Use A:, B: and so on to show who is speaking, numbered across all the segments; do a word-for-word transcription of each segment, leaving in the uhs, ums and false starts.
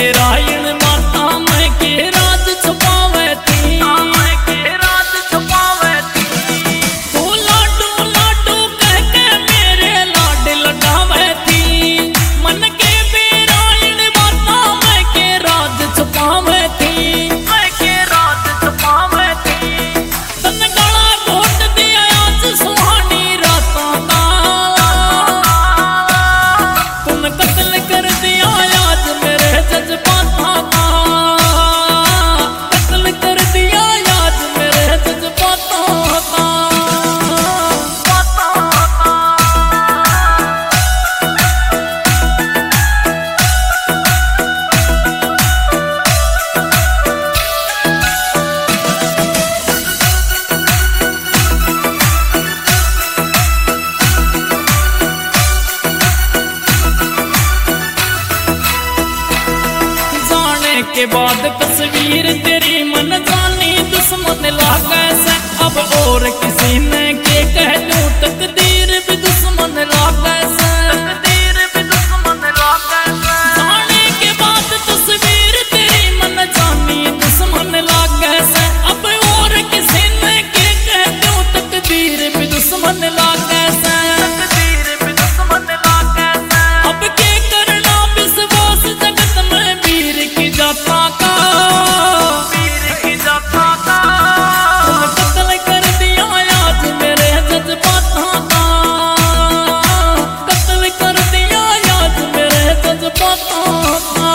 A: बेरायण माता मैं के राज छुपावे थी, मैं के राज छुपावे थी। तू लाडू लाडू कह के मेरे लाड लगावे थी, मन के बेरायण माता मैं के राज छुपावे थी, मैं के राज छुपावे थी। तन गला घोट दिया आज सुहानी रातों का, तुम कत्ल कर दिया आज मेरे जज्बातों का, कत्ल कर दिया आज मेरे जज्बातों का। के बाद तस्वीर तेरी मन जानी दुश्मन लागे से, अब और किसी ने के कह दूं तकदीर भी दुश्मन लागे से, तकदीर भी दुश्मन लागे से। जाने के बाद तस्वीर तेरी मन जानी दुश्मन लागे से, अब और किसी ने के कह दूं तकदीर भी दुश्मन लागे से, तकदीर भी दुश्मन लागे से। अब के करना विश्वास जगत में वीर की जाता का, वीर की जाता का। तुम कत्ल कर दिया आज मेरे जज्बातों का, कत्ल कर दिया आज मेरे जज्बातों का।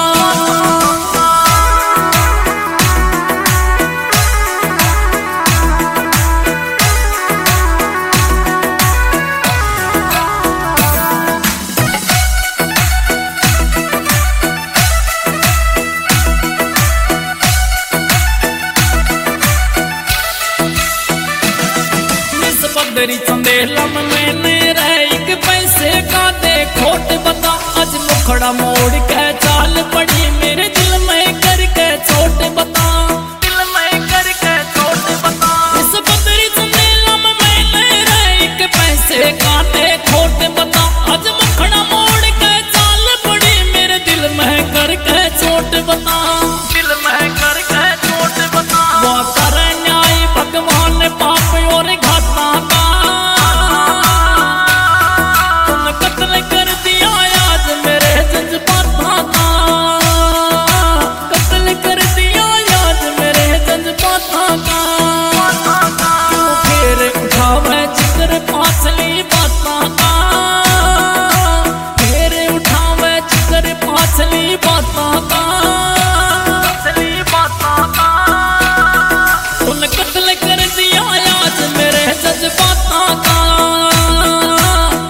A: बदरी चंदेला में मैंने रह एक पैसे का दे खोट बता, आज मुखड़ा मोड़ के चाल पड़ी मेरे दिल में करके चोट बता, दिल में करके चोट बता। इस बदरी चंदेला में मैंने रह एक पैसे का दे खोट बता, आज मुखड़ा मोड़ के चाल पड़ी मेरे दिल में करके चोट बता, दिल में करके चोट बता। वो करे न्याय भगवान पाप और घाटा का, पांच